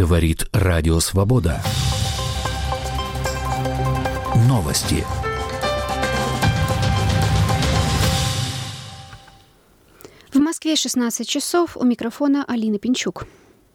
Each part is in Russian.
Говорит Радио Свобода. Новости. В Москве 16 часов. У микрофона Алина Пинчук.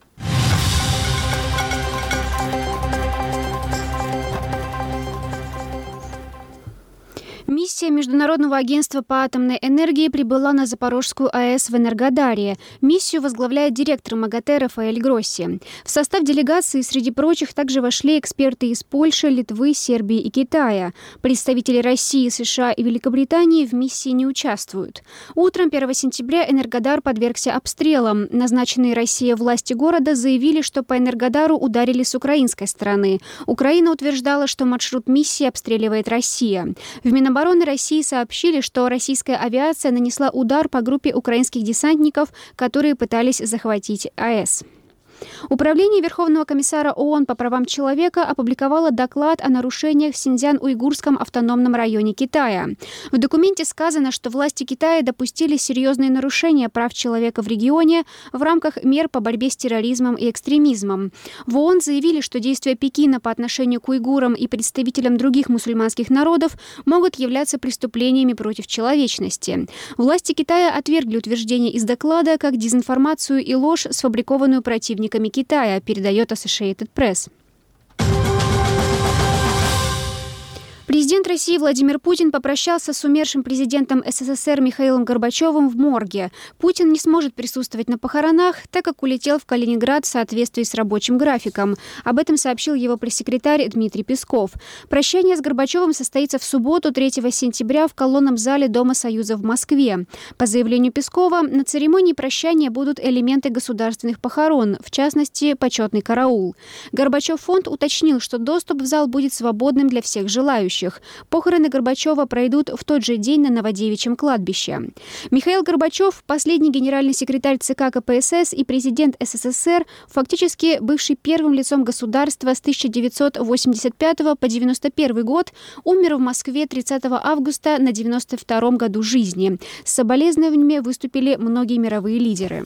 Миссия Международного агентства по атомной энергии прибыла на Запорожскую АЭС в Энергодаре. Миссию возглавляет директор МАГАТЭ Рафаэль Гросси. В состав делегации, среди прочих, также вошли эксперты из Польши, Литвы, Сербии и Китая. Представители России, США и Великобритании в миссии не участвуют. Утром 1 сентября Энергодар подвергся обстрелам. Назначенные Россией власти города заявили, что по Энергодару ударили с украинской стороны. Украина утверждала, что маршрут миссии обстреливает Россия. В Минобороны России сообщили, что российская авиация нанесла удар по группе украинских десантников, которые пытались захватить АЭС. Управление Верховного комиссара ООН по правам человека опубликовало доклад о нарушениях в Синьцзян-Уйгурском автономном районе Китая. В документе сказано, что власти Китая допустили серьезные нарушения прав человека в регионе в рамках мер по борьбе с терроризмом и экстремизмом. В ООН заявили, что действия Пекина по отношению к уйгурам и представителям других мусульманских народов могут являться преступлениями против человечности. Власти Китая отвергли утверждение из доклада как дезинформацию и ложь, сфабрикованную противниками Китая, передает Associated Press. Президент России Владимир Путин попрощался с умершим президентом СССР Михаилом Горбачевым в морге. Путин не сможет присутствовать на похоронах, так как улетел в Калининград в соответствии с рабочим графиком. Об этом сообщил его пресс-секретарь Дмитрий Песков. Прощание с Горбачевым состоится в субботу, 3 сентября, в колонном зале Дома Союза в Москве. По заявлению Пескова, на церемонии прощания будут элементы государственных похорон, в частности, почетный караул. Горбачев-фонд уточнил, что доступ в зал будет свободным для всех желающих. Похороны Горбачева пройдут в тот же день на Новодевичьем кладбище. Михаил Горбачев, последний генеральный секретарь ЦК КПСС и президент СССР, фактически бывший первым лицом государства с 1985 по 1991 год, умер в Москве 30 августа на 92-м году жизни. С соболезнованиями выступили многие мировые лидеры.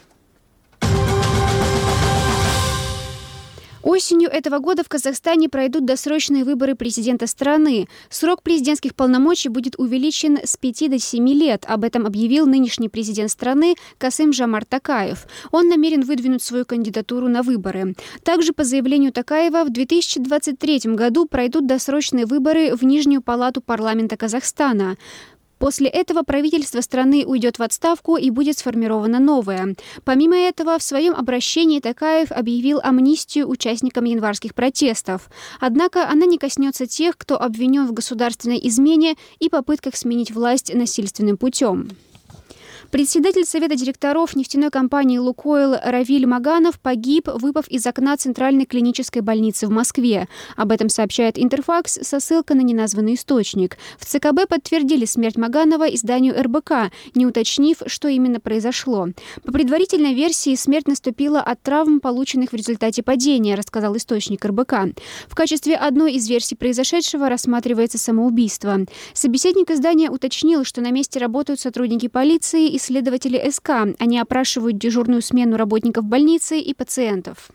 Осенью этого года в Казахстане пройдут досрочные выборы президента страны. Срок президентских полномочий будет увеличен с 5 до 7 лет. Об этом объявил нынешний президент страны Касым-Жомарт Токаев. Он намерен выдвинуть свою кандидатуру на выборы. Также, по заявлению Токаева, в 2023 году пройдут досрочные выборы в Нижнюю палату парламента Казахстана. После этого правительство страны уйдет в отставку и будет сформировано новое. Помимо этого, в своем обращении Токаев объявил амнистию участникам январских протестов. Однако она не коснется тех, кто обвинен в государственной измене и попытках сменить власть насильственным путем. Председатель Совета директоров нефтяной компании «Лукойл» Равиль Маганов погиб, выпав из окна Центральной клинической больницы в Москве. Об этом сообщает Интерфакс со ссылкой на неназванный источник. В ЦКБ подтвердили смерть Маганова изданию РБК, не уточнив, что именно произошло. По предварительной версии, смерть наступила от травм, полученных в результате падения, рассказал источник РБК. В качестве одной из версий произошедшего рассматривается самоубийство. Собеседник издания уточнил, что на месте работают сотрудники полиции и следователи СК. Они опрашивают дежурную смену работников больницы и пациентов.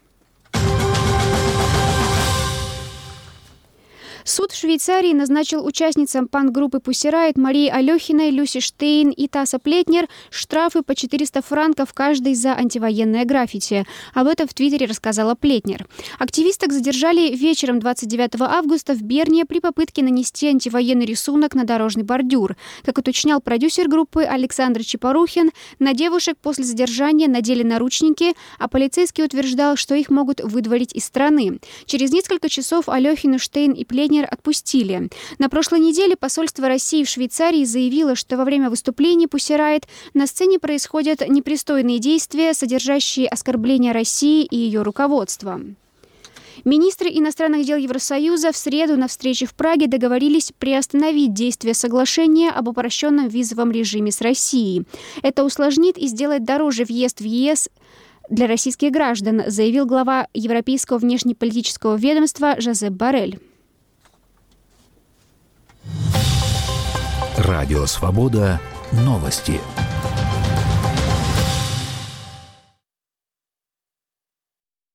Суд в Швейцарии назначил участницам панк-группы Pussy Riot Марии Алехиной, Люси Штейн и Таса Плетнер штрафы по 400 франков каждой за антивоенное граффити. Об этом в Твиттере рассказала Плетнер. Активисток задержали вечером 29 августа в Берне при попытке нанести антивоенный рисунок на дорожный бордюр. Как уточнял продюсер группы Александр Чепорухин, на девушек после задержания надели наручники, а полицейский утверждал, что их могут выдворить из страны. Через несколько часов Алехину, Штейн и Плетнер отпустили. На прошлой неделе посольство России в Швейцарии заявило, что во время выступлений Pussy Riot на сцене происходят непристойные действия, содержащие оскорбления России и ее руководства. Министры иностранных дел Евросоюза в среду на встрече в Праге договорились приостановить действие соглашения об упрощенном визовом режиме с Россией. Это усложнит и сделает дороже въезд в ЕС для российских граждан, заявил глава Европейского внешнеполитического ведомства Жозеп Боррель. Радио Свобода. Новости.